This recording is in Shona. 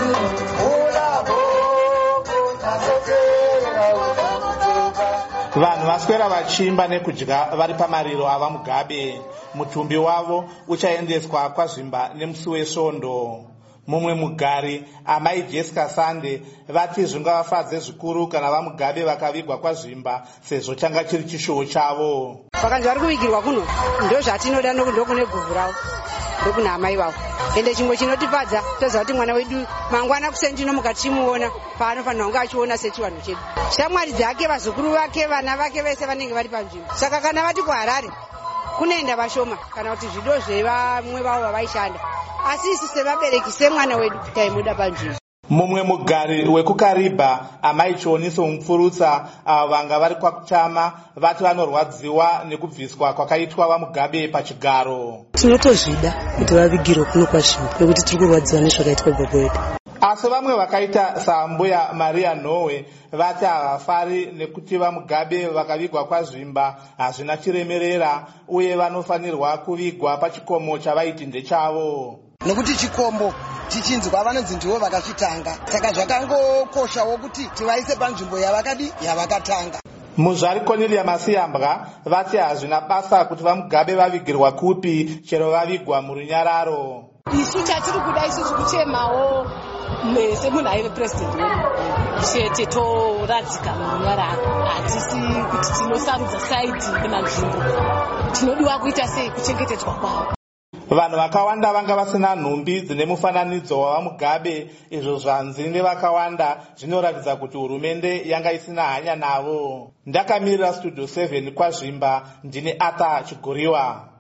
Vanhu vaswera vachimba nekudya vari pamariro ava Mugabe. Mutumbi wavo uchaendeswa kwaZvimba nemusi wesvondo. Mumwe mugari, amai Jessica Sande, vati zvingavafadze zvikuru kana vaMugabe vakavigwa kwaZvimba sezvo changa chiri chishuwo chavo. Pakanzi vari kuvigirwa kuno ndozvatinoda ndokune guvhu ravo ndokune amai vavo. Ende chimwe chinotifadza toziva kuti mwana wedu mangwana kusendinomuka tichimuona paanofanira kunge achiona sechivanhu chedu. Shamwari dzake, vazukuru vake, vana vake vese vanenge vari panzvimbo. Saka kana vati kuHarare kunoenda vashoma kana kuti zvido zvevamwe vavo vavaishanda, asi isu sevabereki semwana wedu taimuda panzvimbo. Mumwe mugari wekuKariba, amai Chioniso Mupfurutsa, avo vanga vari kwaKutama, vati vanorwadziwa nekubviswa kwakaitwa vaMugabe pachigaro. Tinotozvida kuti vavigirwe kuno kwaZvimba nekuti tiri kurwadziwa nezvakaitwa baba wedu. Asi vamwe vakaita saambuya Maria Nowe vati havafari nekuti vaMugabe vakavigwa kwaZvimba hazvina chiremerera uye vanofanirwa kuvigwa pachikomo chavaiti ndechavo. Nekuti chikombo chichinzwa vanonzi ndivo vakazvitanga, saka zvakangokoshawo kuti tivaise panzvimbo yavakatanga. Muzvari Cornelia Masiyambwa vati hazvina basa kuti vaMugabe vavigirwa kupi chero vavigwa murunyararo. Isu chatiri kuda isusu kuchemawo semunhu aive purezidendi wedu chete toradzika murunyararo. Hatisi kuti tinosarudza saidhi kana nzvimbo, tinodiwa kuita sei kuchengetedzwa kwavo. Vanhu vakawanda vanga vasina nhumbi dzine mufananidzo wavaMugabe, izvo zvanzi nevakawanda zvinoratidza kuti hurumende yanga isina hanya navo. Ndakamirira Studio 7 kwaZvimba, ndine Arthur Chiguriwa.